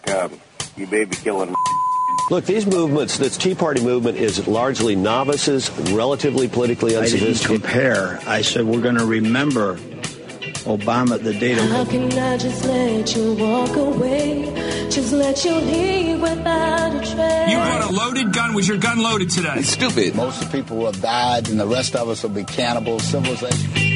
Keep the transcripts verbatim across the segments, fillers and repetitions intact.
uh, you baby killing. Look, these movements, this Tea Party movement is largely novices, relatively politically unsophisticated. I didn't compare. I said we're going to remember Obama the day. How can I just let you walk away? Just let you leave without a trace. You brought a loaded gun. Was your gun loaded today? It's stupid. Most of the people will have died, and the rest of us will be cannibals. Civilization.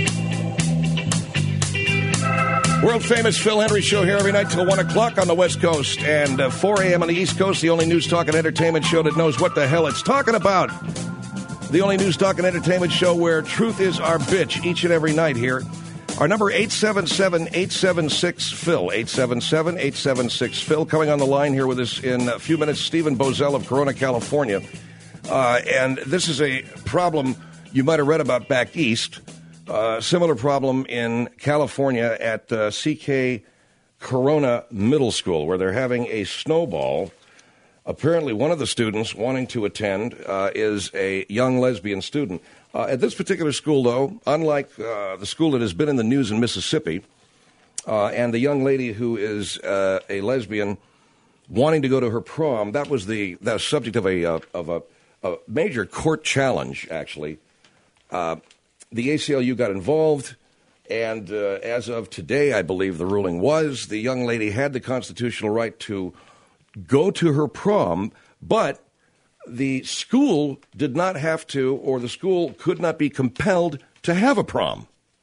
World-famous Phil Henry Show here every night till one o'clock on the West Coast and uh, four a.m. on the East Coast, the only news, talk, and entertainment show that knows what the hell it's talking about. The only news, talk, and entertainment show where truth is our bitch each and every night here. Our number, eight seven seven, eight seven six, Phil, eight seven seven, eight seven six, Phil. Coming on the line here with us in a few minutes, Stephen Bozell of Corona, California. Uh, and this is a problem you might have read about back east. Uh, similar problem in California at uh, C K Corona Middle School, where they're having a snowball. Apparently, one of the students wanting to attend uh, is a young lesbian student. Uh, at this particular school, though, unlike uh, the school that has been in the news in Mississippi, uh, and the young lady who is uh, a lesbian wanting to go to her prom, that was the, the subject of a uh, of a, a major court challenge, actually. Uh, The A C L U got involved, and uh, as of today, I believe the ruling was the young lady had the constitutional right to go to her prom, but the school did not have to, or the school could not be compelled to have a prom.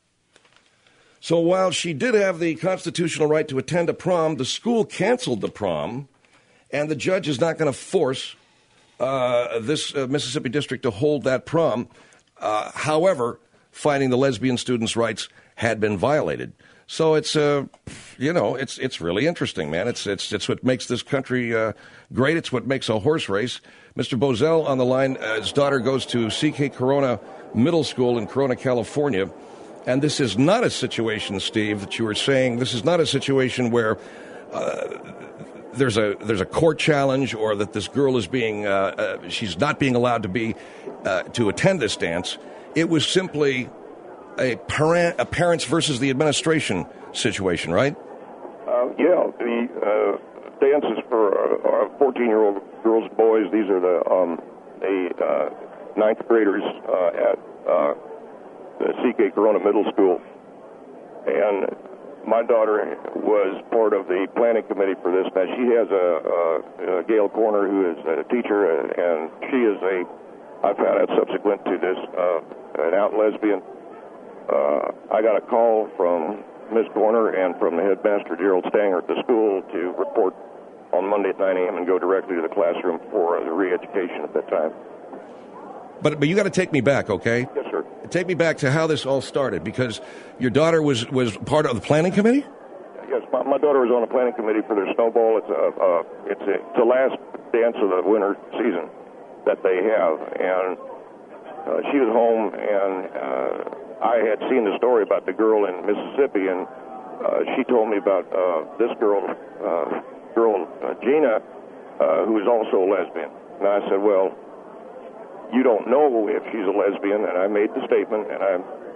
So while she did have the constitutional right to attend a prom, the school canceled the prom, and the judge is not going to force uh, this uh, Mississippi district to hold that prom. Uh, however, finding the lesbian students' rights had been violated. So it's, uh, you know, it's it's really interesting, man. It's it's it's what makes this country uh, great. It's what makes a horse race. Mister Bozell on the line. Uh, his daughter goes to C K Corona Middle School in Corona, California. And this is not a situation, Steve, that you were saying. This is not a situation where uh, there's a there's a court challenge or that this girl is being, uh, uh, she's not being allowed to be, uh, to attend this dance. It was simply a, parent, a parents versus the administration situation, right? Uh, yeah, the uh, dances for fourteen-year-old girls and boys. These are the um, the uh, ninth graders uh, at uh, the C K Corona Middle School, and my daughter was part of the planning committee for this. Now she has a, a, a Gail Corner, who is a teacher, and she is a. I found out subsequent to this. Uh, an out lesbian. Uh, I got a call from Miz Corner and from the headmaster, Gerald Stanger, at the school to report on Monday at nine a.m. and go directly to the classroom for the re-education at that time. But but you got to take me back, okay? Yes, sir. Take me back to how this all started, because your daughter was, was part of the planning committee? Yes, my, my daughter was on the planning committee for their snowball. It's a, uh, it's, a, it's the last dance of the winter season that they have, and Uh, she was home, and uh, I had seen the story about the girl in Mississippi, and uh, she told me about uh, this girl, uh, girl uh, Gina, uh, who is also a lesbian. And I said, well, you don't know if she's a lesbian, and I made the statement, and I,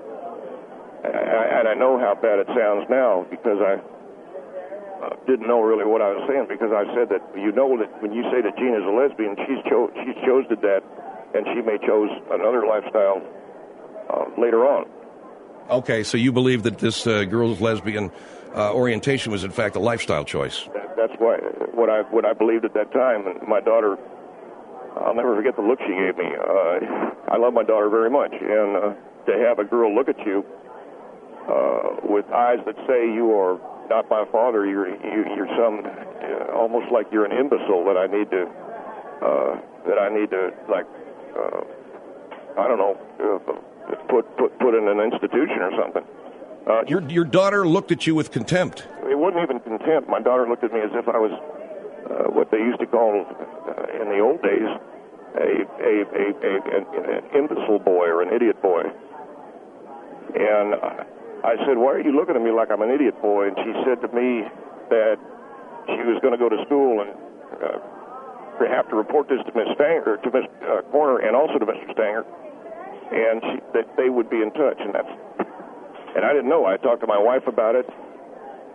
I and I know how bad it sounds now because I uh, didn't know really what I was saying, because I said that you know that when you say that Gina's a lesbian, she's cho- she's chosen that. And she may chose another lifestyle uh, later on. Okay, so you believe that this uh, girl's lesbian uh, orientation was in fact a lifestyle choice? That, that's why what I what I believed at that time. And my daughter, I'll never forget the look she gave me. Uh, I love my daughter very much, and uh, to have a girl look at you uh, with eyes that say you are not my father, you're you, you're some uh, almost like you're an imbecile that I need to uh, that I need to like. Uh, I don't know, uh, put put put in an institution or something. Uh, your your daughter looked at you with contempt. It wasn't even contempt. My daughter looked at me as if I was uh, what they used to call uh, in the old days a a, a, a an, an imbecile boy or an idiot boy. And I said, "Why are you looking at me like I'm an idiot boy?" And she said to me that she was going to go to school and. Uh, have to report this to Miss Stanger, to Miss uh, Corner, and also to Mister Stanger, and she, that they would be in touch. And that's, and I didn't know. I talked to my wife about it.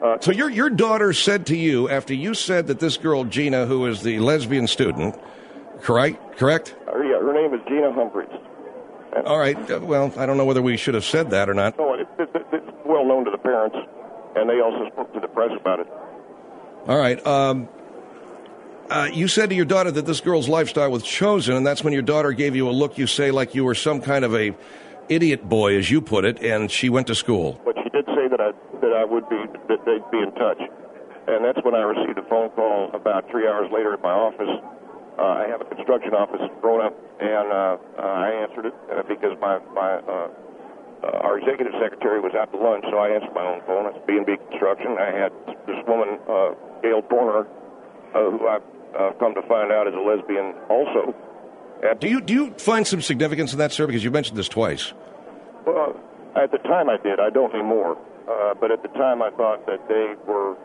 Uh, so your your daughter said to you, after you said that this girl, Gina, who is the lesbian student, correct? Correct? Uh, yeah, her name is Gina Humphreys. And all right. Uh, well, I don't know whether we should have said that or not. No, it, it, it, it's well known to the parents, and they also spoke to the press about it. All right. Um, uh, you said to your daughter that this girl's lifestyle was chosen, and that's when your daughter gave you a look, you say, like you were some kind of a idiot boy, as you put it, and she went to school. But she did say that I that I would be that they'd be in touch, and that's when I received a phone call about three hours later at my office. Uh, I have a construction office in Corona, and uh, uh, I answered it uh, because my my uh, uh, our executive secretary was out to lunch, so I answered my own phone. It's B and B Construction. I had this woman, uh, Gail Torner, uh, who I've uh, come to find out is a lesbian also. And do you do you find some significance in that, sir? Because you mentioned this twice. Well, at the time I did. I don't anymore. Uh, but at the time I thought that they were.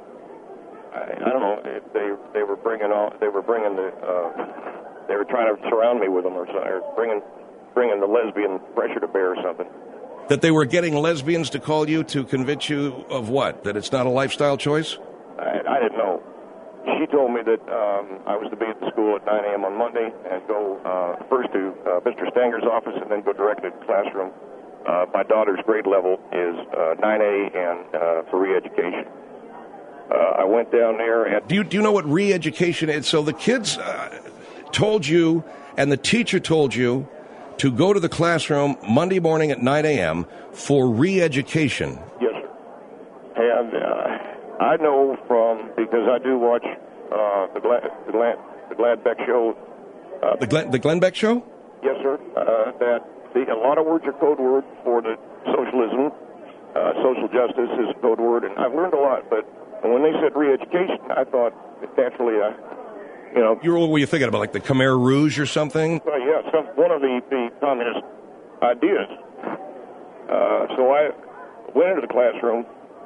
I, I don't know. If they they were bringing on. They were bringing the. Uh, they were trying to surround me with them, or, or bringing bringing the lesbian pressure to bear, or something. That they were getting lesbians to call you to convince you of what? That it's not a lifestyle choice? I, I didn't know. She told me that um, I was to be at the school at nine a.m. on Monday and go uh, first to uh, Mister Stanger's office and then go directly to the classroom. Uh, my daughter's grade level is uh, nine A and uh, for re-education. Uh, I went down there and... Do you, do you know what re-education is? So the kids uh, told you and the teacher told you to go to the classroom Monday morning at nine a.m. for re-education. Yes, sir. And uh, I know from, because I do watch uh, the, Glad, the, Glad, the Gladbeck show. Uh, the, Glenn, the Glenn Beck show? Yes, sir. Uh, that the, a lot of words are code word for the socialism. Uh, social justice is a code word, and I've learned a lot. But when they said re-education, I thought naturally, uh, you know. You were, what were you thinking about, like the Khmer Rouge or something? Uh, yeah, some, one of the, the communist ideas. Uh, so I went into the classroom,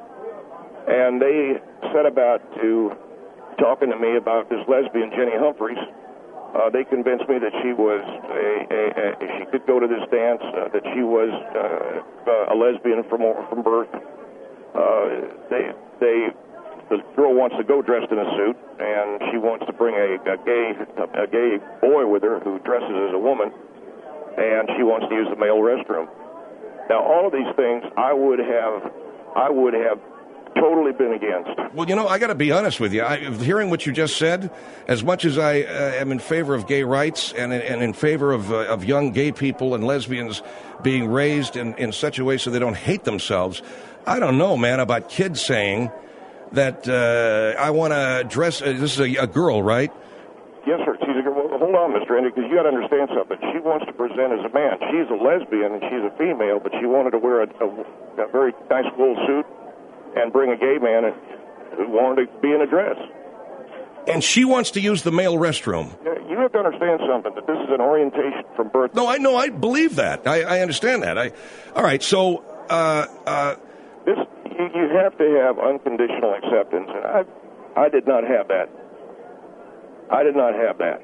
and they set about to talking to me about this lesbian, Jenny Humphreys. Uh, they convinced me that she was a, a, a she could go to this dance, uh, that she was uh, a lesbian from from birth. Uh, they they the girl wants to go dressed in a suit, and she wants to bring a, a gay a gay boy with her who dresses as a woman, and she wants to use the male restroom. Now, all of these things, I would have I would have. totally been against. Well, you know, I got to be honest with you. I, hearing what you just said, as much as I uh, am in favor of gay rights and, and in favor of, uh, of young gay people and lesbians being raised in, in such a way so they don't hate themselves, I don't know, man, about kids saying that uh, I want to dress, uh, this is a, a girl, right? Yes, sir. She's a girl. Well, hold on, Mister Andy, because you got to understand something. She wants to present as a man. She's a lesbian and she's a female, but she wanted to wear a, a, a very nice wool suit and bring a gay man who wanted to be in a dress. And she wants to use the male restroom. You have to understand something, that this is an orientation from birth. No, I know, I believe that. I, I understand that. I, all right, so... Uh, uh, this you, you have to have unconditional acceptance, and I, I did not have that. I did not have that.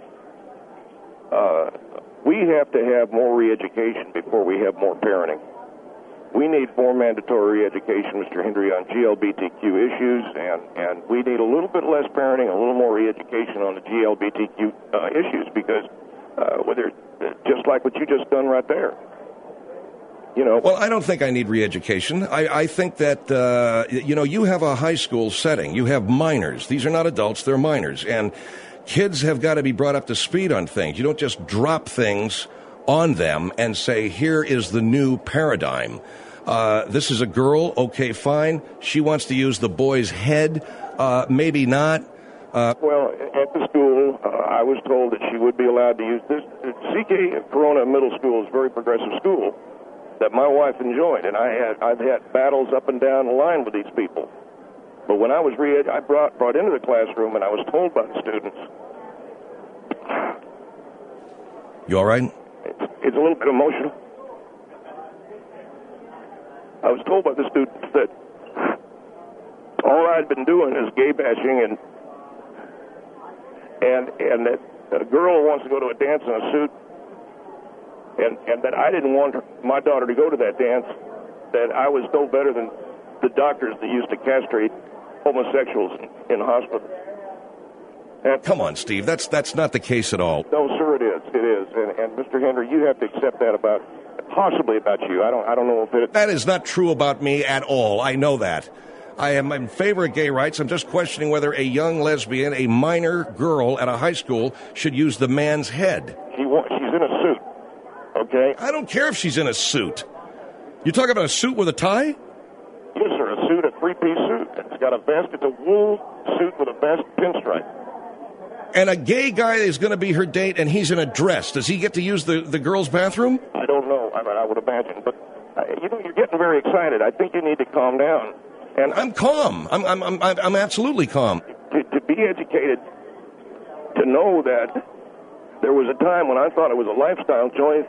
Uh, we have to have more re-education before we have more parenting. We need more mandatory education, Mister Hendry, on G L B T Q issues, and, and we need a little bit less parenting, a little more re-education on the G L B T Q uh, issues, because uh, whether just like what you just done right there, you know. Well, I don't think I need re-education. I, I think that uh, you know, you have a high school setting. You have minors. These are not adults; they're minors, and kids have got to be brought up to speed on things. You don't just drop things on them and say, here is the new paradigm. Uh, this is a girl, okay, fine. She wants to use the boy's head, uh, maybe not. Uh, well, at the school, uh, I was told that she would be allowed to use this. C K Corona Middle School is a very progressive school that my wife enjoyed, and I had, I've had battles up and down the line with these people. But when I was re- I brought, brought into the classroom, and I was told by the students. You all right? It's, it's a little bit emotional. I was told by the students that all I'd been doing is gay bashing, and and and that a girl wants to go to a dance in a suit, and and that I didn't want her, my daughter to go to that dance, that I was no better than the doctors that used to castrate homosexuals in, in hospitals. And Come on, Steve. That's that's not the case at all. no, sir, it is. It is. And, and Mister Henry, you have to accept that about, possibly about you. I don't, I don't know if it. That is not true about me at all. I know that. I am in favor of gay rights. I'm just questioning whether a young lesbian, a minor girl at a high school, should use the man's head. She wa- she's in a suit. Okay. I don't care if she's in a suit. You talking about a suit with a tie? Yes, sir. A suit, a three-piece suit. It's got a vest. It's a wool suit with a vest pinstripe. And a gay guy is going to be her date, and he's in a dress. Does he get to use the, the girl's bathroom? I don't know. I, I would imagine, but uh, you know, you're getting very excited. I think you need to calm down. And I'm calm. I'm I'm I'm I'm absolutely calm. to, to be educated, to know that there was a time when I thought it was a lifestyle choice,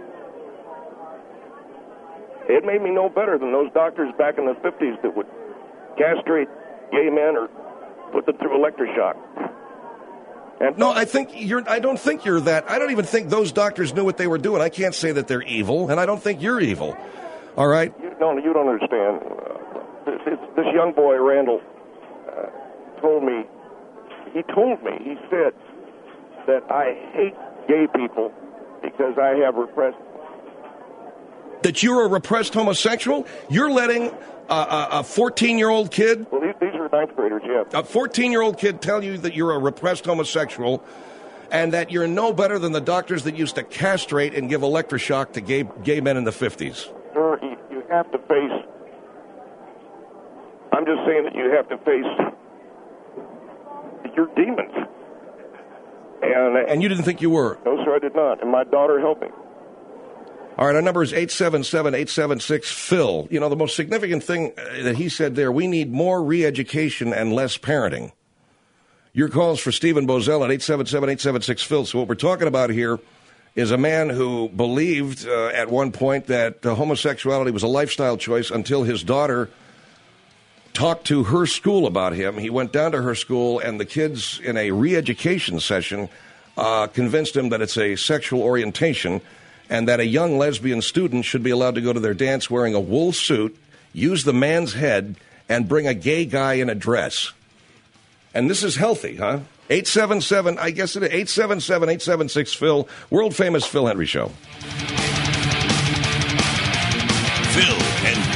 it made me no better than those doctors back in the fifties that would castrate gay men or put them through electroshock. And No, I think you're. I don't think you're that. I don't even think those doctors knew what they were doing. I can't say that they're evil, and I don't think you're evil. All right. You don't, you don't understand. Uh, this, this, this young boy, Randall, uh, told me, he told me, he said that I hate gay people because I have repressed. That you're a repressed homosexual? You're letting a fourteen-year-old kid, Well, these, these are ninth graders, yeah. a fourteen-year-old kid tell you that you're a repressed homosexual and that you're no better than the doctors that used to castrate and give electroshock to gay, gay men in the fifties. Sir, you, you have to face, I'm just saying that you have to face your demons. And, And you didn't think you were. no, sir, I did not. And my daughter helped me. All right, our number is eight seven seven, eight seven six, Phil. You know, the most significant thing uh, that he said there, we need more re-education and less parenting. Your calls for Stephen Bozell at eight seven seven, eight seven six, Phil. So what we're talking about here is a man who believed uh, at one point that uh, homosexuality was a lifestyle choice until his daughter talked to her school about him. He went down to her school, and the kids in a re-education session uh, convinced him that it's a sexual orientation and that a young lesbian student should be allowed to go to their dance wearing a wool suit, use the man's head, and bring a gay guy in a dress. And this is healthy, huh? eight seven seven, I guess it is, eight seven seven, eight seven six, Phil, world-famous Phil Henry Show. Phil Henry.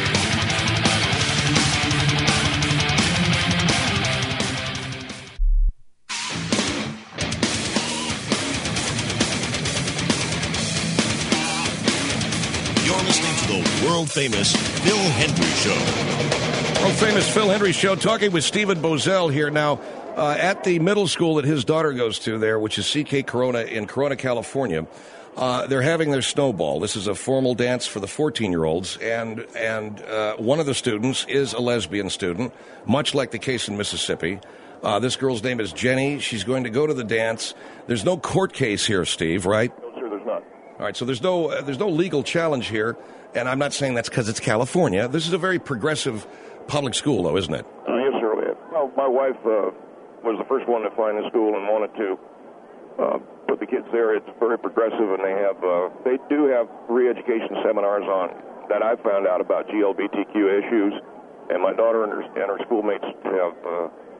You're listening to the world-famous Phil Henry Show. World-famous Phil Henry Show, talking with Stephen Bozell here now uh, at the middle school that his daughter goes to there, which is C K Corona in Corona, California. Uh, they're having their snowball. This is a formal dance for the fourteen-year-olds, and and uh, one of the students is a lesbian student, much like the case in Mississippi. Uh, this girl's name is Jenny. She's going to go to the dance. There's no court case here, Steve, right? No, sir, there's not. All right, so there's no uh, there's no legal challenge here, and I'm not saying that's because it's California. This is a very progressive public school, though, isn't it? Uh, yes, sir. Well, my wife uh, was the first one to find the school and wanted to uh, put the kids there. It's very progressive, and they have uh, they do have re-education seminars on that I found out about G L B T Q issues, and my daughter and her, and her schoolmates have uh,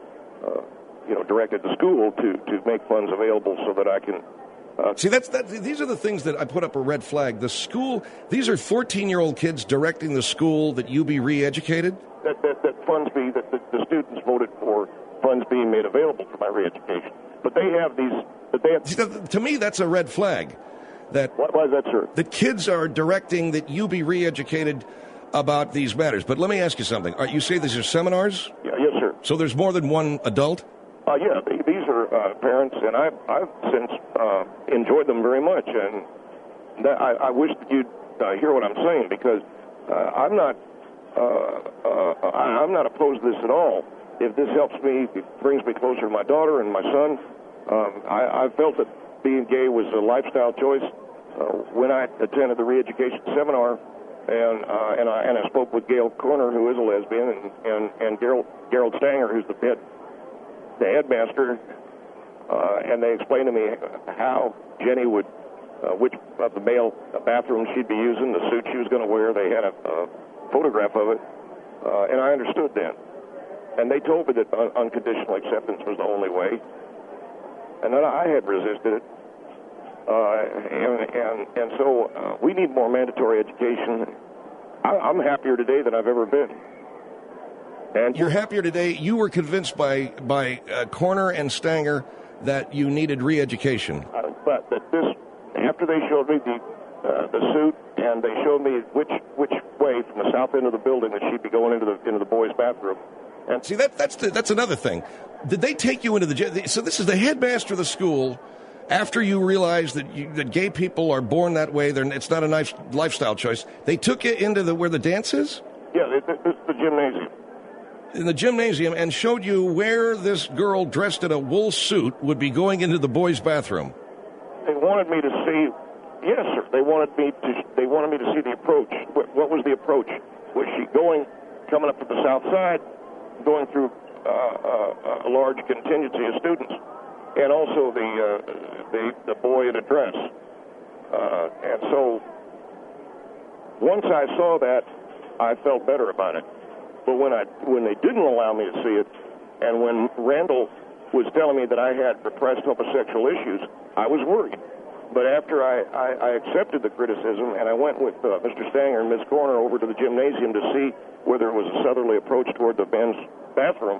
uh, you know directed the school to, to make funds available so that I can. Uh, See, that's that. These are the things that I put up a red flag. The school. These are fourteen-year-old kids directing the school that you be re-educated. that, that, that funds be that the, the students voted for funds being made available for my re-education, but they have these. But they have. See, that, to me, that's a red flag. That Why, why is that, sir? the kids are directing that you be re-educated about these matters. But let me ask you something. Are, you say these are seminars? Yeah, yes, sir. So there's more than one adult? Uh, yeah, they, these are uh, parents, and I've, I've since uh, enjoyed them very much, and that, I, I wish that you'd uh, hear what I'm saying, because uh, I'm not uh, uh, I, I'm not opposed to this at all. If this helps me, if it brings me closer to my daughter and my son, um, I, I felt that being gay was a lifestyle choice uh, when I attended the re-education seminar, and uh, and I and I spoke with Gail Corner, who is a lesbian, and and, and Gerald, Gerald Stanger, who's the head the headmaster, uh, and they explained to me how Jenny would, uh, which of the male bathroom she'd be using, the suit she was going to wear. They had a, a photograph of it, Uh, and I understood then. And they told me that un- unconditional acceptance was the only way. And then I had resisted it. Uh, and, and, and so uh, we need more mandatory education. I, I'm happier today than I've ever been. And you're happier today. You were convinced by by uh, Corner and Stanger that you needed re-education. Uh, but that this, after they showed me the uh, the suit and they showed me which which way from the south end of the building that she'd be going into the into the boys' bathroom. And see that that's the, that's another thing. Did they take you into the so this is the headmaster of the school? After you realized that you, that gay people are born that way, they're, it's not a nice lifestyle choice. They took you into the where the dance is. Yeah, it, it, it's the gymnasium. In the gymnasium, and showed you where this girl dressed in a wool suit would be going into the boys' bathroom. They wanted me to see. Yes, sir. They wanted me to. They wanted me to see the approach. What, what was the approach? Was she going, coming up to the south side, going through uh, uh, a large contingency of students, and also the uh, the the boy in a dress? Uh, and so, once I saw that, I felt better about it. But when I when they didn't allow me to see it, and when Randall was telling me that I had repressed homosexual issues, I was worried. But after I, I, I accepted the criticism, and I went with uh, Mister Stanger and Miz Corner over to the gymnasium to see whether it was a southerly approach toward the men's bathroom,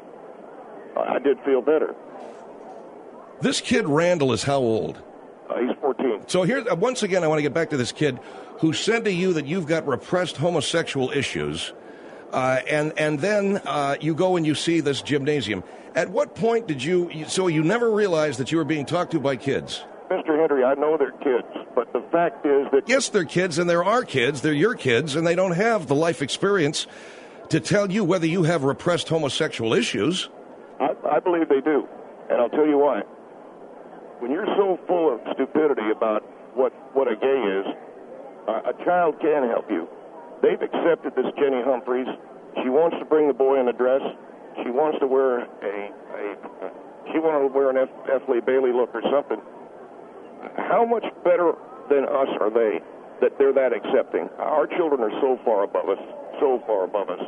I did feel better. This kid Randall is how old? Uh, he's fourteen. So here, uh, once again, I want to get back to this kid who said to you that you've got repressed homosexual issues. Uh, and and then uh, you go and you see this gymnasium. At what point did you, so you never realized that you were being talked to by kids? Mister Henry, I know they're kids, but the fact is that... Yes, they're kids, and there are kids. They're your kids, and they don't have the life experience to tell you whether you have repressed homosexual issues. I, I believe they do, and I'll tell you why. When you're so full of stupidity about what, what a gay is, uh, a child can help you. They've accepted this Jenny Humphreys. She wants to bring the boy in a dress. She wants to wear a, a she wants to wear an F. F. Lee Bailey look or something. How much better than us are they that they're that accepting? Our children are so far above us, so far above us.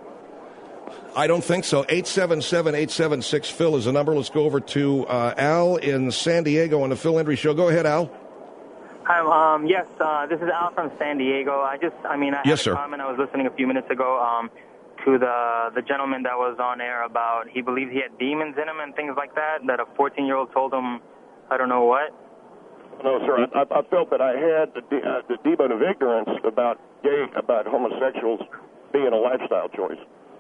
I don't think so. eight seven seven, eight seven six, Phil is the number. Let's go over to uh, Al in San Diego on the Phil Hendry Show. Go ahead, Al. Hi, um, yes, uh, this is Al from San Diego. I just, I mean, I yes, had sir. a comment. I was listening a few minutes ago um, to the the gentleman that was on air about he believed he had demons in him and things like that, that a fourteen-year-old told him, I don't know what. No, sir. I, I felt that I had the, uh, the demon of ignorance about gay, about homosexuals being a lifestyle choice.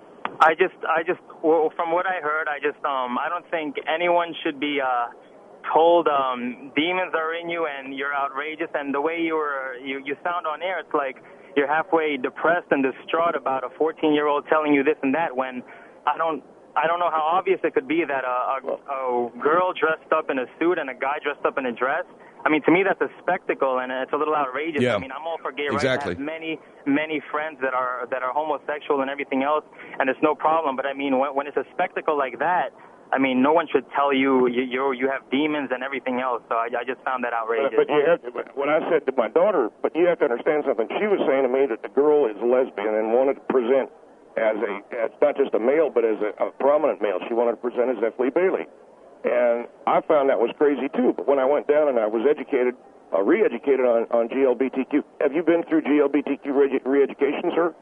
I just, I just, well, from what I heard, I just, um, I don't think anyone should be uh, told um, demons are in you and you're outrageous. And the way you were, you, you sound on air, it's like you're halfway depressed and distraught about a fourteen-year-old telling you this and that. When I don't, I don't know how obvious it could be that a, a, a girl dressed up in a suit and a guy dressed up in a dress. I mean, to me, that's a spectacle, and it's a little outrageous. Yeah, I mean, I'm all for gay rights. exactly. I have many, many friends that are that are homosexual and everything else, and it's no problem. But I mean, when, when it's a spectacle like that, I mean, no one should tell you you you, you have demons and everything else. So I, I just found that outrageous. But, but you have to, when I said to my daughter, but you have to understand something. She was saying to me that the girl is lesbian and wanted to present as a as not just a male, but as a, a prominent male. She wanted to present as F. Lee Bailey. And I found that was crazy, too. But when I went down and I was educated, uh, re-educated on, on G L B T Q, have you been through G L B T Q re- re-education, sir?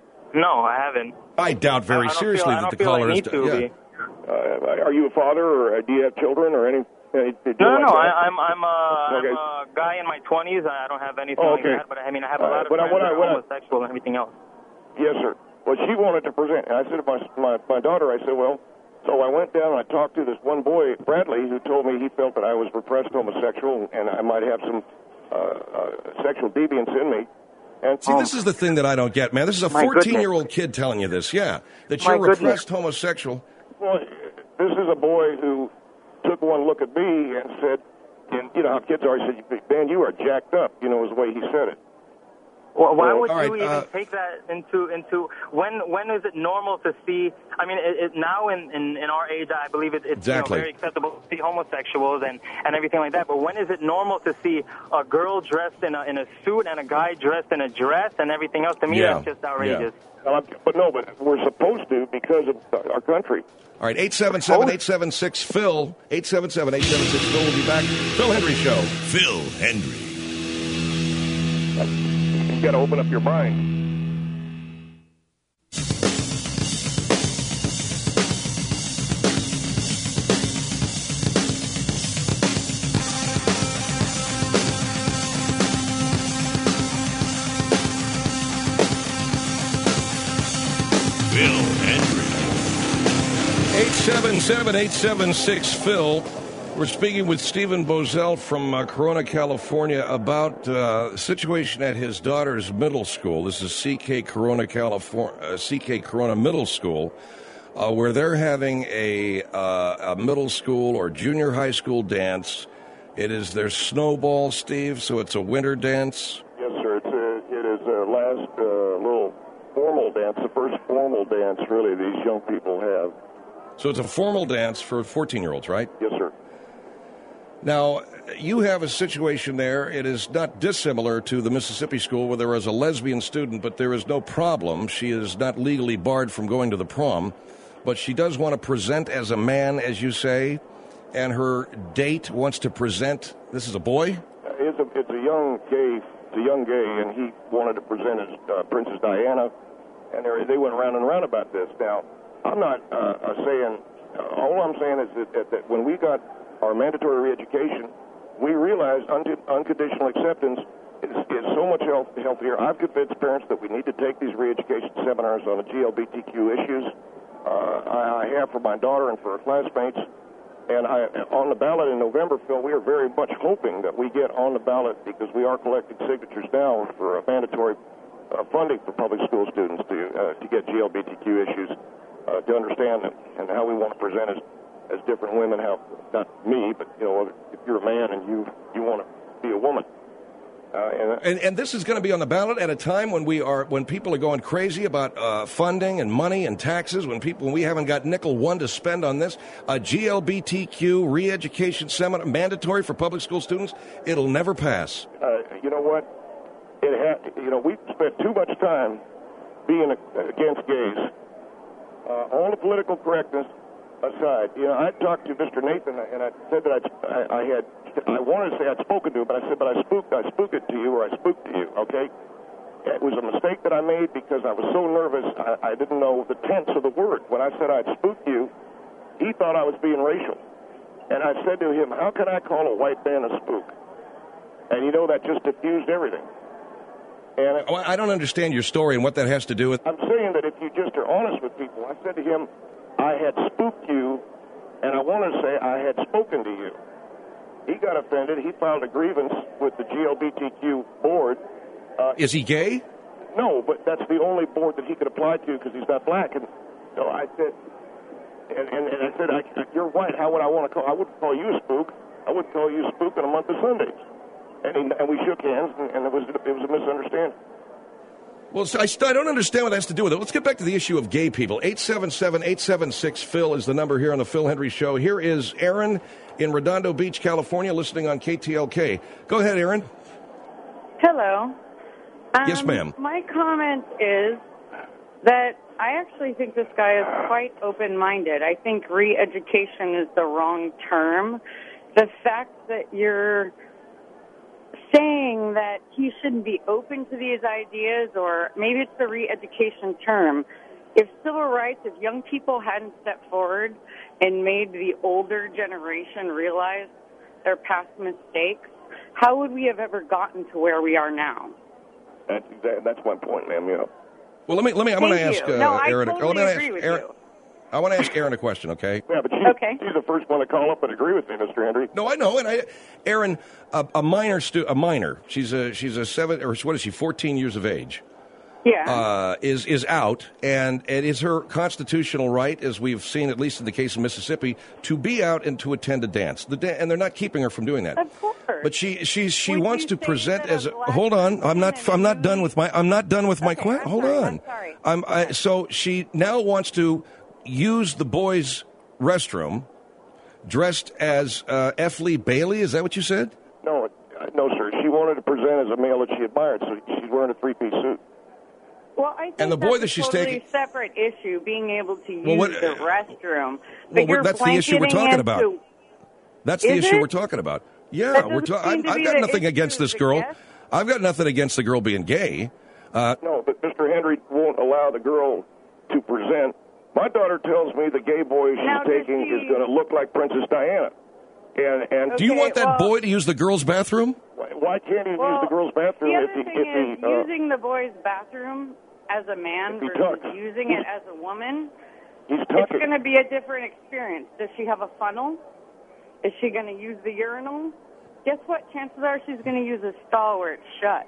No, I haven't. I doubt very I, I seriously feel, that the feel caller I is... need to yeah. be. Uh, are you a father, or do you have children, or any... any no, like no, no. that? I, I'm I'm a, Okay. I'm a guy in my twenties. I don't have anything Oh, like okay. that. But I mean, I have a Uh, lot of when I- friends when I- that are when I- homosexual and everything else. Yes, sir. Well, she wanted to present. And I said to my, my, my daughter, I said, well... So I went down and I talked to this one boy, Bradley, who told me he felt that I was repressed homosexual and I might have some uh, uh, sexual deviance in me. And See, this is the thing that I don't get, man. This is a fourteen-year-old kid telling you this, yeah, that My you're goodness. repressed homosexual. Well, this is a boy who took one look at me and said, and you know how kids are, he said, man, you are jacked up, you know, is the way he said it. Well, why would All you right, even uh, take that into into when when is it normal to see? I mean, it, it, now in, in, in our age, I believe it, it's Exactly. you know, very acceptable to see homosexuals and, and everything like that. But when is it normal to see a girl dressed in a in a suit and a guy dressed in a dress and everything else? To me, Yeah. that's just outrageous. Uh, but no, but we're supposed to because of our country. All right, eight seven seven, eight seven six, Phil, eight seven seven, eight seven six, Phil will be back. Phil Hendry Show. Phil Hendry. You got to open up your mind. Phil Hendry. eight seven seven, eight seven six, Phil. We're speaking with Stephen Bozell from uh, Corona, California, about uh, a situation at his daughter's middle school. This is C K Corona, California, uh, C K Corona Middle School, uh, where they're having a, uh, a middle school or junior high school dance. It is their snowball, Steve, so it's a winter dance. Yes, sir. It's a, it is a last uh, little formal dance, the first formal dance, really, these young people have. So it's a formal dance for fourteen-year-olds, right? Yes, sir. Now, you have a situation there. It is not dissimilar to the Mississippi school where there is a lesbian student, but there is no problem. She is not legally barred from going to the prom, but she does want to present as a man, as you say, and her date wants to present. This is a boy? It's a, it's a young gay, it's a young gay, and he wanted to present as uh, Princess Diana, and they went around and around about this. Now, I'm not uh, uh, saying, uh, all I'm saying is that, that, that when we got our mandatory re-education, we realized un- unconditional acceptance is, is so much health- healthier. I've convinced parents that we need to take these re-education seminars on the G L B T Q issues. Uh, I, I have for my daughter and for her classmates. And I, on the ballot in November, Phil, we are very much hoping that we get on the ballot because we are collecting signatures now for a mandatory uh, funding for public school students to uh, to get G L B T Q issues uh, to understand them and how we want to present as as different women, how not me, but you know, if you're a man and you you want to be a woman. Uh, and, And, and this is going to be on the ballot at a time when we are when people are going crazy about uh, funding and money and taxes. When people when we haven't got nickel one to spend on this, a G L B T Q re-education seminar mandatory for public school students, it'll never pass. Uh, you know what? It ha- you know we spent too much time being a- against gays. Uh, all the political correctness aside, you know, I talked to Mister Nathan and I said that I'd, I, I had, I wanted to say I'd spoken to him, but I said, but I spooked, I spooked it to you, or I spooked to you, okay? It was a mistake that I made because I was so nervous, I, I didn't know the tense of the word. When I said I'd spooked you, he thought I was being racial. And I said to him, how can I call a white man a spook? And you know, that just diffused everything. And it, Oh, I don't understand your story and what that has to do with. I'm saying that if you just are honest with people, I said to him, I had spooked you, and I want to say I had spoken to you. He got offended. He filed a grievance with the G L B T Q board. Uh, Is he gay? no, but that's the only board that he could apply to because he's not black. And so I said, and, and, and I said, I, you're right. How would I want to call? I wouldn't call you a spook. I would call you a spook on a month of Sundays. And, he, and we shook hands, and, and it was it was a misunderstanding. Well, so I, st- I don't understand what that has to do with it. Let's get back to the issue of gay people. eight seven seven, eight seven six, Phil is the number here on the Phil Hendry Show. Here is Aaron in Redondo Beach, California, listening on K T L K. Go ahead, Aaron. Hello. Um, Yes, ma'am. My comment is that I actually think this guy is quite open-minded. I think re-education is the wrong term. The fact that you're saying that he shouldn't be open to these ideas, or maybe it's the re-education term. If civil rights, if young people hadn't stepped forward and made the older generation realize their past mistakes, how would we have ever gotten to where we are now? That's exactly, that's my point, ma'am. You know. Well, let me let me. I want to Thank ask you. uh, No, I Aaron. totally let me agree ask with Aaron. you. I want to ask Aaron a question, okay? Yeah, but she, Okay. she's the first one to call up and agree with me, Mister Hendry. No, I know, and I, Aaron, a, a minor, stu- a minor. She's a she's a seven or what is she? Fourteen years of age. Yeah. Uh, is is out, and it is her constitutional right, as we've seen, at least in the case of Mississippi, to be out and to attend a dance. The da- and they're not keeping her from doing that. Of course. But she she she Would wants you to say present that as a a. black Hold on, I'm not person I'm not and done with my I'm not done with my Okay, question. I'm Hold sorry, on. I'm sorry. I'm I, so she now wants to use the boys' restroom, dressed as uh, F. Lee Bailey. Is that what you said? No, uh, no, sir. She wanted to present as a male that she admired, so she's wearing a three-piece suit. Well, I think And the boy that's that she's a totally taking- separate issue, being able to use Well, what- the restroom. But well, you're that's the issue we're blanketing talking it about. to- That's the Is issue it? we're talking about. Yeah, That we're. doesn't Ta- seem I've, to I've be got the nothing issue, against this I girl. guess. I've got nothing against the girl being gay. Uh, No, but Mister Henry won't allow the girl to present. My daughter tells me the gay boy she's Now, does taking she- is going to look like Princess Diana. And and do you Okay, want that well- boy to use the girls' bathroom? why, why can't he Well, use the girls' bathroom the if other he, thing if is, he uh, using the boys' bathroom as a man If he versus tucks. using it as a woman, he's it's tucking? going to be a different experience. Does she have a funnel? Is she going to use the urinal? Guess what? Chances are she's going to use a stall where it's shut.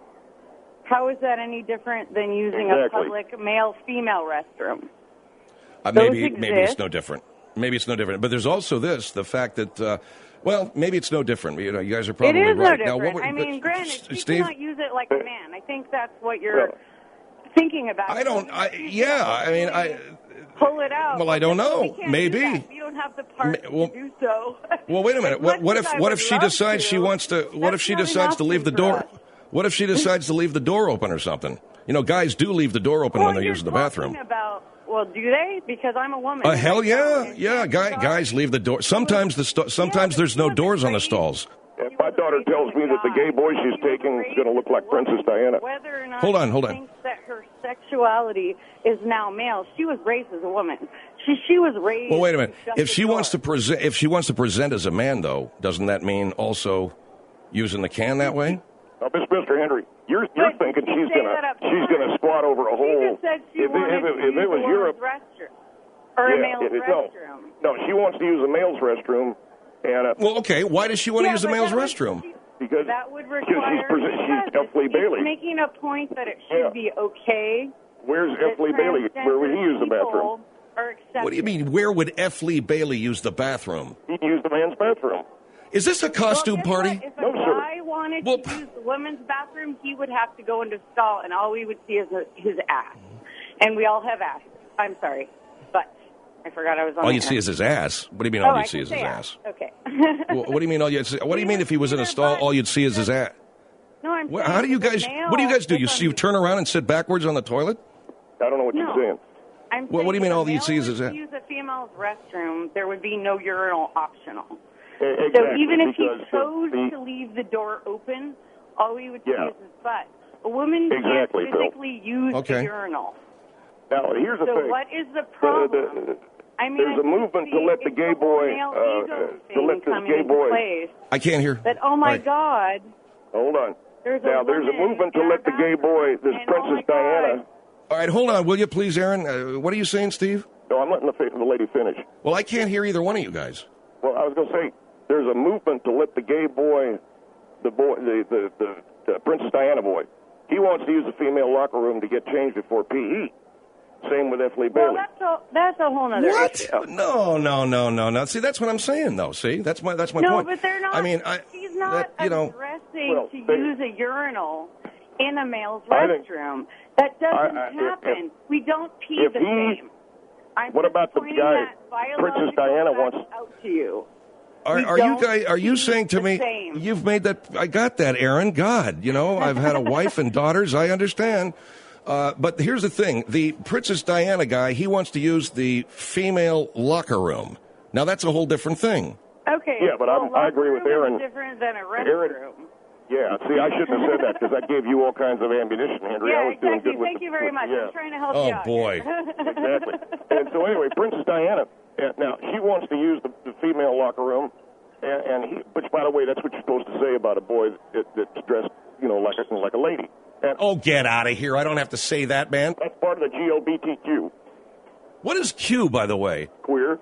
How is that any different than using Exactly. a public male-female restroom? Uh, Those maybe maybe it's exist. no different. Maybe it's no different. But there's also this: the fact that, uh, well, maybe it's no different. You know, you guys are probably It is right. no Now, different. what would- I mean, but- granted, S- she Steve, cannot use it like a man. I think that's what you're thinking about. I don't. I yeah. I mean, I. Pull it out. Well, I don't Guess what? know. We can't Maybe. do that. You don't have the parts Ma- well- to do so. Well, wait a minute. As What, much what as if I what would if she love decides to, she wants to? What if that's she not an decides to leave the option for door? us. What if she decides to leave the door open or something? You know, guys do leave the door open Well, when they're you're using the talking bathroom. About, well, do they? Because I'm a woman. Uh, and hell I yeah, know. And yeah. chances Guy, are- guys leave the door. Sometimes the sto- sometimes but there's she no was doors on the raised- stalls. And my daughter tells me that the gay boy she's taking is going to look like Princess Diana. Whether or not Hold on, she hold on. thinks that her sexuality is now male, she was raised as a woman. She she was raised. Well, wait a minute. to shut If the she wants to door. present, if she wants to present as a man, though, doesn't that mean also using the can that way? Now, Miss Mister Henry, you're you're But thinking she she's say going to that up she's front. going to squat over a She hole. just said she if it, wanted if it, to if use it was a Europe, woman's restroom or a yeah, male's if it, no, restroom. no, she wants to use a male's restroom, and uh, Well, okay. Why does she want to Yeah, use the but male's that would- restroom? because That would because require. she's, present, she's because F. Lee it's Bailey. making a point that it should Yeah. be okay. Where's that F. Lee Bailey? Where would he use the transgender bathroom? people are accepted. What do you mean? Where would F. Lee Bailey use the bathroom? He'd use the man's bathroom. Is this a Well, costume guess party? what? If a No, sir. guy wanted Well, to use the women's bathroom, he would have to go into stall, and all we would see is his ass. And we all have ass. I'm sorry, but I forgot I was on. All the you'd see air. is his ass. What do you mean? Oh, All I you'd see can is his say ass. Okay. Well, what do you mean? All you'd see, what do you mean if he was in a stall? All you'd see is his ass. No, I'm What, saying how do you as a guys? male, What do you guys do? You if you I'm- turn around and sit backwards on the toilet? I don't know what No. you're saying. I'm Well, what do you saying mean if all a you'd see male is his was ass? to use a female's restroom, there would be no urinal optional. E- Exactly, So even if he because the- chose the, to leave the door open, all we would see Yeah. is his butt. A woman Exactly, can't Phil. physically use Okay. the urinal. now here's the So thing. what is the The- problem? the- I mean, there's I a can movement to see let the it's gay the whole boy, male uh, ego uh, to thing let this coming gay into boy- place. I can't hear. That oh my Right. God, Hold on. there's a Now there's a woman movement to in let the our gay boy, this bathroom, and, oh Princess my God. Diana. All right, hold on, will you please, Aaron? Uh, what are you saying, Steve? No, I'm letting the, fa- the lady finish. Well, I can't hear either one of you guys. Well, I was going to say there's a movement to let the gay boy, the boy, the, the the the Princess Diana boy, he wants to use the female locker room to get changed before P E. Same with F. Lee Well, Bailey. that's a that's a whole nother What? issue. No, no, no, no, no. See, that's what I'm saying, though. See, that's my that's my No, point. but they're not. I mean, I, she's not that, you know, addressing Well, to they- use a urinal in a male's I think- restroom. That doesn't I- I- if- happen. if- we don't pee if the he- same. I'm what just about the pointing guy, that biological Princess Diana fact wants- out to you. are, we are you don't guys? Are you pee saying to the me? same. You've made that. I got that, Aaron. God, you know, I've had a wife and daughters. I understand. Uh, but here's the thing: the Princess Diana guy, he wants to use the female locker room. Now that's a whole different thing. Okay. Yeah, but well, I'm- I agree with locker room Aaron. is different than a Aaron- restroom. Yeah, see, I shouldn't have said that because that gave you all kinds of ammunition, Henry. I Yeah, was doing exactly. good with Thank the, you very with- much. Yeah. I'm trying to help Oh, you out. boy. Exactly. And so anyway, Princess Diana, uh, now she wants to use the, the female locker room, and, and he, which, by the way, that's what you're supposed to say about a boy that, that's dressed, you know, like a, like a lady. And Oh, get out of here! I don't have to say that, man. that's part of the G L B T Q, What is Q, by the way? queer.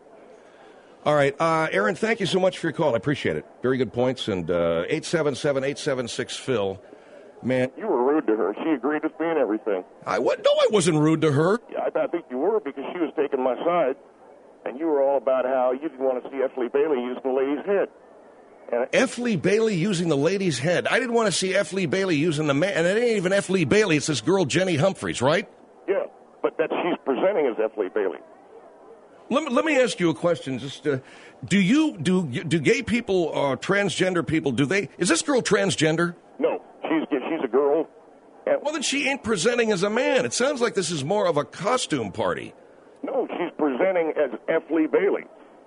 All right, uh, Aaron, thank you so much for your call. I appreciate it. Very good points. And uh, eight seven seven, eight seven six, Phil. Man, You were rude to her. She agreed with me and everything. I wa- no, I wasn't rude to her. Yeah, I, I think you were because she was taking my side, and you were all about how you didn't want to see F. Lee Bailey using the lady's head. And F. Lee Bailey using the lady's head. I didn't want to see F. Lee Bailey using the man. And it ain't even F. Lee Bailey. It's this girl, Jenny Humphreys, right? Yeah, but that she's presenting as F. Lee Bailey. Let me, let me ask you a question. Just uh, do you do do gay people or transgender people? Do they? Is this girl transgender? No, she's she's a girl. And well, then she ain't presenting as a man. It sounds like this is more of a costume party. No, she's presenting as F. Lee Bailey.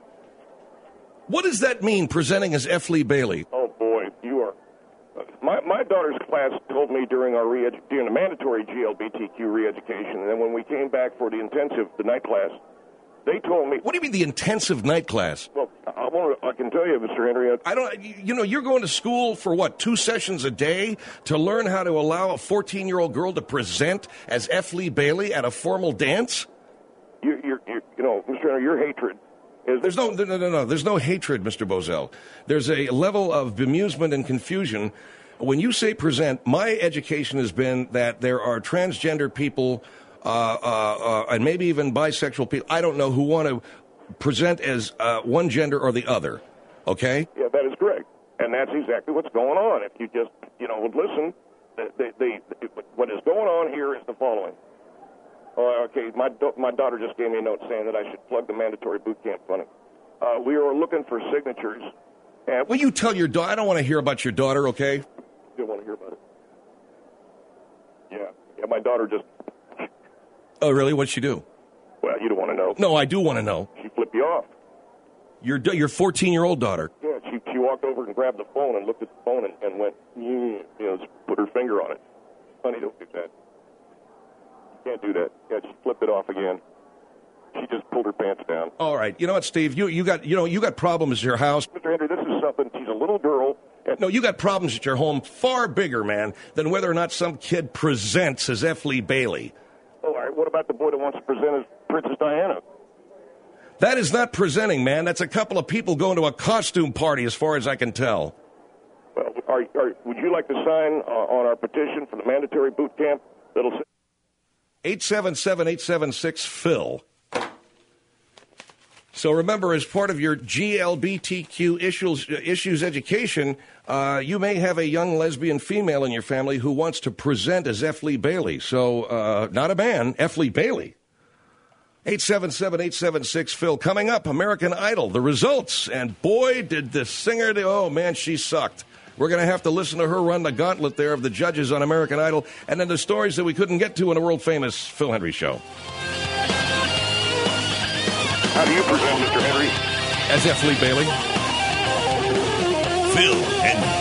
What does that mean, presenting as F. Lee Bailey? Oh boy, you are. Uh, my my daughter's class told me during our re during the mandatory G L B T Q re-education, and then when we came back for the intensive, the night class. They told me. What do you mean the intensive night class? Well, I want to, I can tell you, Mister Henry. I don't. You know, you're going to school for what? Two sessions a day to learn how to allow a fourteen-year-old girl to present as F. Lee Bailey at a formal dance. You, you're, you're, you know, Mister Henry, your hatred is. There's no, no, no, no. There's no hatred, Mister Bozell. There's a level of bemusement and confusion when you say present. My education has been that there are transgender people. Uh, uh, uh, and maybe even bisexual people, I don't know, who want to present as uh, one gender or the other, okay? Yeah, that is correct. And that's exactly what's going on. If you just, you know, would listen, they, they, they, what is going on here is the following. Uh, okay, my my daughter just gave me a note saying that I should plug the mandatory boot camp funding. Uh, we are looking for signatures. And Will you tell your daughter? I don't want to hear about your daughter, okay? You don't want to hear about it? Yeah. Yeah, my daughter just... Oh, really? What'd she do? Well, you don't want to know. No, I do want to know. She flipped you off. Your your fourteen-year-old daughter. Yeah, she she walked over and grabbed the phone and looked at the phone and, and went, mm, you know, just put her finger on it. Honey, don't do that. You can't do that. Yeah, she flipped it off again. She just pulled her pants down. All right. You know what, Steve? You you got you know you got problems at your house. Mister Henry, this is something. She's a little girl. And no, you got problems at your home far bigger, man, than whether or not some kid presents as F. Lee Bailey. Oh, all right. What about the boy that wants to present as Princess Diana? That is not presenting, man. That's a couple of people going to a costume party, as far as I can tell. Well, are, are, would you like to sign uh, on our petition for the mandatory boot camp? That'll say eight seven seven, eight seven six, P H I L. So remember, as part of your G L B T Q issues, issues education, uh, you may have a young lesbian female in your family who wants to present as F. Lee Bailey. So, uh, not a man, F. Lee Bailey. eight seven seven, eight seven six, P H I L. Coming up, American Idol, the results. And boy, did the singer, oh man, she sucked. We're going to have to listen to her run the gauntlet there of the judges on American Idol. And then the stories that we couldn't get to in a world-famous Phil Henry show. How do you present, Mister Henry? As F. Lee Bailey. Phil Henry.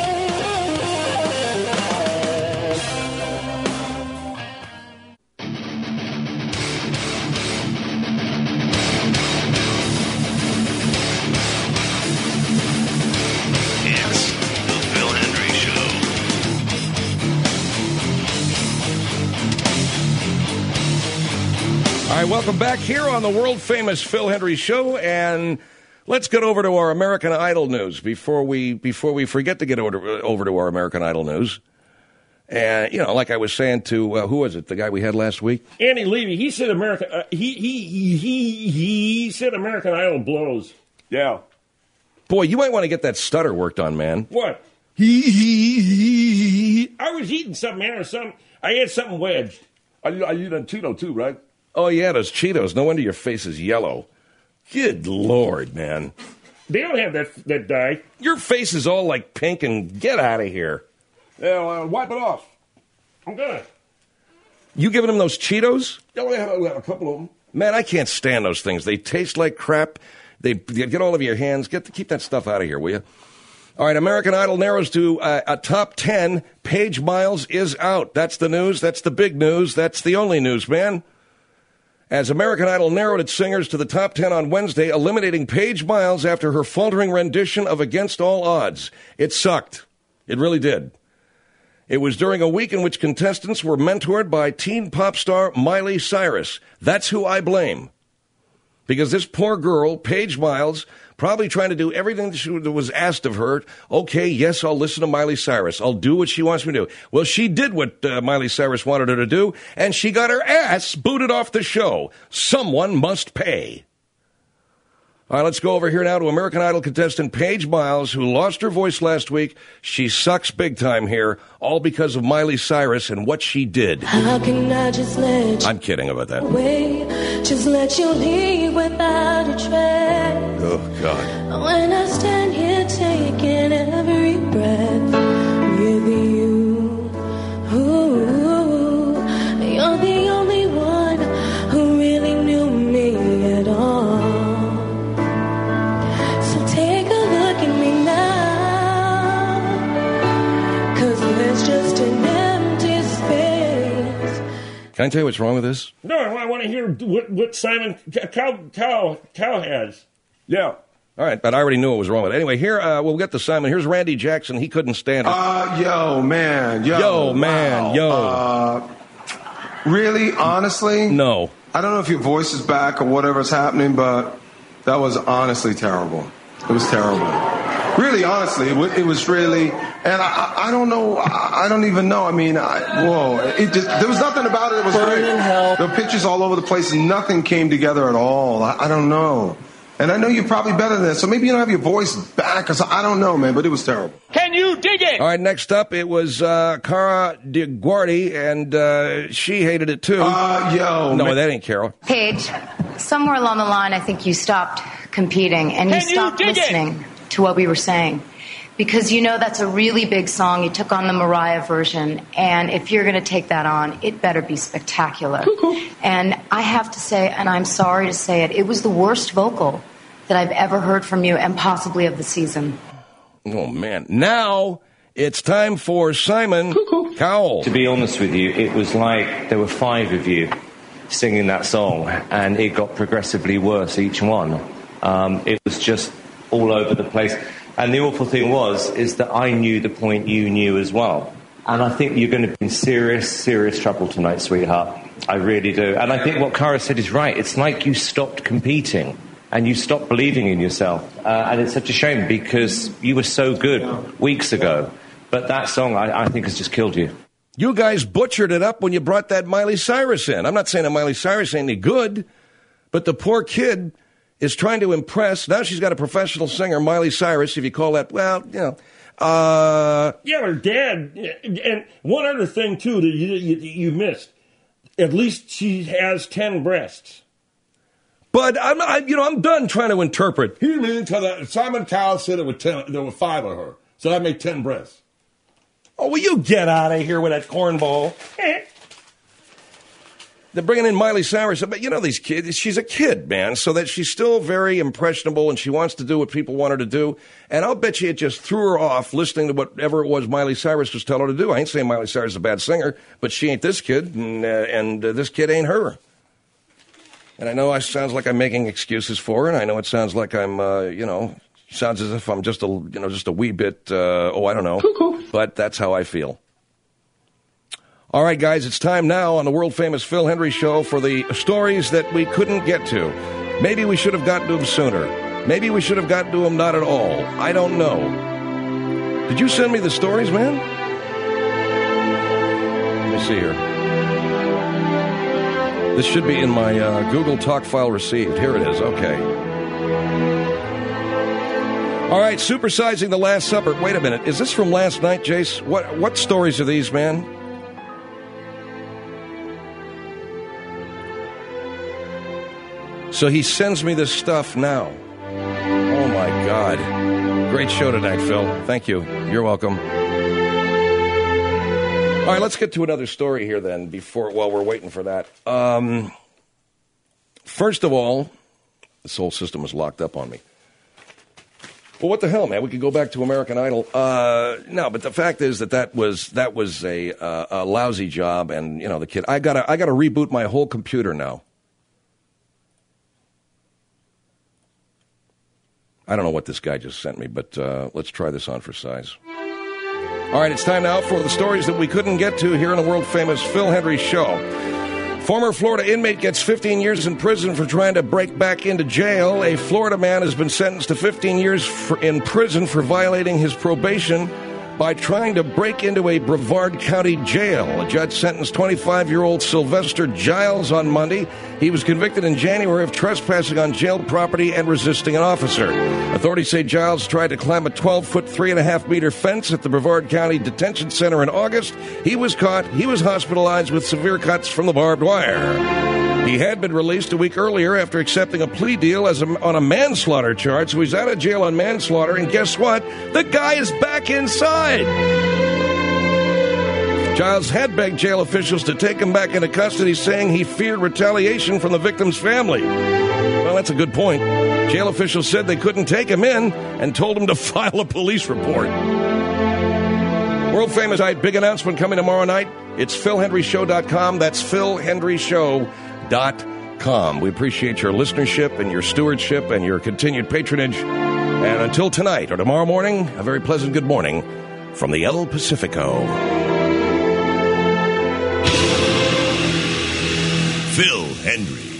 It's the Phil Henry Show. All right, welcome back here on the world-famous Phil Henry Show, and let's get over to our American Idol news before we before we forget to get over, over to our American Idol news. And, you know, like I was saying to, uh, who was it, the guy we had last week? Andy Levy, he said American, uh, he, he, he, he, he said American Idol blows. Yeah. Boy, you might want to get that stutter worked on, man. What? He, he, he. I was eating something, man, or something. I had something wedged. I, I eat a Cheeto, too, right? Oh, yeah, those Cheetos. No wonder your face is yellow. Good Lord, man. They don't have that that dye. Your face is all like pink, and get out of here. Yeah, well, wipe it off. I'm gonna. You giving them those Cheetos? Yeah, we have, we have a couple of them. Man, I can't stand those things. They taste like crap. They, they get all over your hands. Get keep that stuff out of here, will you? All right, American Idol narrows to uh, a top ten. Paige Miles is out. That's the news. That's the big news. That's the only news, man. As American Idol narrowed its singers to the top ten on Wednesday, eliminating Paige Miles after her faltering rendition of Against All Odds. It sucked. It really did. It was during a week in which contestants were mentored by teen pop star Miley Cyrus. That's who I blame. Because this poor girl, Paige Miles, probably trying to do everything that, she, that was asked of her. Okay, yes, I'll listen to Miley Cyrus. I'll do what she wants me to do. Well, she did what uh, Miley Cyrus wanted her to do, and she got her ass booted off the show. Someone must pay. All right, let's go over here now to American Idol contestant Paige Miles, who lost her voice last week. She sucks big time here, all because of Miley Cyrus and what she did. How can I just let you I'm kidding about that. away? Just let you leave without a trace. Oh, God. When I stand here taking every breath with you, ooh, you're the only one who really knew me at all. So take a look at me now, 'cause there's just an empty space. Can I tell you what's wrong with this? No, I want to hear what, what Simon Cow Cow Cow has. Yeah. All right, but I already knew what was wrong with it. Anyway, here, uh, we'll get to Simon. Here's Randy Jackson. He couldn't stand it. Uh, yo, man. Yo, Yo, man. wow. Yo. Uh, really? Honestly? No. I don't know if your voice is back or whatever's happening, but that was honestly terrible. It was terrible. Really, honestly, it was, it was really, and I, I don't know, I don't even know. I mean, I, whoa, it just, there was nothing about it that was great. There were pictures all over the place and nothing came together at all. I, I don't know. And I know you're probably better than that, so maybe you don't have your voice back, or so, I don't know, man, but it was terrible. Can you dig it? All right, next up, it was uh, Cara DeGuardi, and uh, she hated it too. Uh, yo. No, man. that ain't Carol. Paige, somewhere along the line, I think you stopped competing and you Can you stopped dig it? listening to what we were saying. Because you know that's a really big song. You took on the Mariah version, and if you're going to take that on, it better be spectacular. And I have to say, and I'm sorry to say it, it was the worst vocal that I've ever heard from you, and possibly of the season. Oh, man. Now it's time for Simon Cowell. To be honest with you, it was like there were five of you singing that song, and it got progressively worse, each one. Um, it was just all over the place. And the awful thing was, is that I knew the point you knew as well. And I think you're going to be in serious, serious trouble tonight, sweetheart. I really do. And I think what Cara said is right. It's like you stopped competing and you stopped believing in yourself. Uh, and it's such a shame because you were so good weeks ago. But that song, I, I think, has just killed you. You guys butchered it up when you brought that Miley Cyrus in. I'm not saying that Miley Cyrus ain't any good, but the poor kid is trying to impress. Now she's got a professional singer, Miley Cyrus, if you call that, well, you know. Uh, Yeah, her dad. And one other thing, too, that you, you, you missed. At least she has ten breasts. But I'm, I, you know, I'm done trying to interpret. He means that Simon Cowell said it was ten, there were five of her, so that made ten breasts. Oh, will you get out of here with that cornball? They're bringing in Miley Cyrus. But you know these kids, she's a kid, man, so that she's still very impressionable and she wants to do what people want her to do. And I'll bet you it just threw her off listening to whatever it was Miley Cyrus was telling her to do. I ain't saying Miley Cyrus is a bad singer, but she ain't this kid, and, uh, and uh, this kid ain't her. And I know it sounds like I'm making excuses for her, and I know it sounds like I'm, uh, you know, sounds as if I'm just a, you know, just a wee bit, uh, oh, I don't know. Cuckoo. But that's how I feel. All right, guys, it's time now on the world-famous Phil Hendry Show for the stories that we couldn't get to. Maybe we should have gotten to them sooner. Maybe we should have gotten to them not at all. I don't know. Did you send me the stories, man? Let me see here. This should be in my uh, Google Talk file received. Here it is. Okay. All right, supersizing the Last Supper. Wait a minute. Is this from last night, Jace? What what stories are these, man? So he sends me this stuff now. Oh, my God. Great show tonight, Phil. Thank you. You're welcome. All right, let's get to another story here then before while we're waiting for that. Um, first of all, this whole system is locked up on me. Well, what the hell, man? We could go back to American Idol. Uh, no, but the fact is that that was that was a, uh, a lousy job, and you know the kid. I gotta I gotta reboot my whole computer now. I don't know what this guy just sent me, but uh, let's try this on for size. All right, it's time now for the stories that we couldn't get to here on the world-famous Phil Hendry Show. Former Florida inmate gets fifteen years in prison for trying to break back into jail. A Florida man has been sentenced to fifteen years for, in prison for violating his probation by trying to break into a Brevard County jail. A judge sentenced twenty-five-year-old Sylvester Giles on Monday. He was convicted in January of trespassing on jailed property and resisting an officer. Authorities say Giles tried to climb a twelve-foot, three and a half meter fence at the Brevard County Detention Center in August. He was caught. He was hospitalized with severe cuts from the barbed wire. He had been released a week earlier after accepting a plea deal as a, on a manslaughter charge, so he's out of jail on manslaughter, and guess what? The guy is back inside! Giles had begged jail officials to take him back into custody, saying he feared retaliation from the victim's family. Well, that's a good point. Jail officials said they couldn't take him in and told him to file a police report. World famous night, big announcement coming tomorrow night. It's Phil Hendry Show dot com. That's Phil Hendry Show dot com. We appreciate your listenership and your stewardship and your continued patronage. And until tonight or tomorrow morning, a very pleasant good morning from the El Pacifico. Phil Hendry.